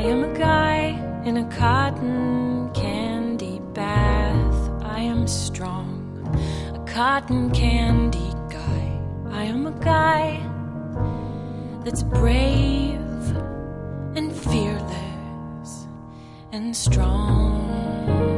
am a guy in a cotton candy bath. I am strong, a cotton candy guy. I am a guy that's brave and fearless and strong.